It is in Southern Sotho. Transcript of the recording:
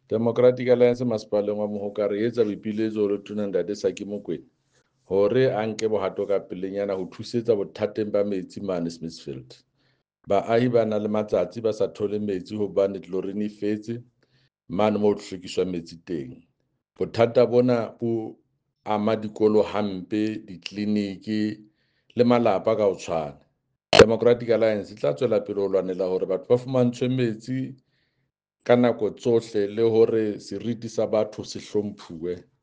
Democratic Alliance masepaleng wa Mohokare e etsa boipiletso le Tona Ntate Saki Mokoena hore a nke bohato ka pelenyana ho thusetsa bothateng ba metsi mane Smithfield. Baahi ba na le matsatsi ba sa thole metsi hobane tlorini fetse mane moo hlwekiswa metsi teng. Bothata bona bo ama dikolo hampe, ditleliniki le malapa ka ho tshwana. Democratic Alliance e tla tswela pele ho lwanela hore batho ba fumantshwe metsi ka nako tsohle le hore seriti sa batho se hlomphuwe.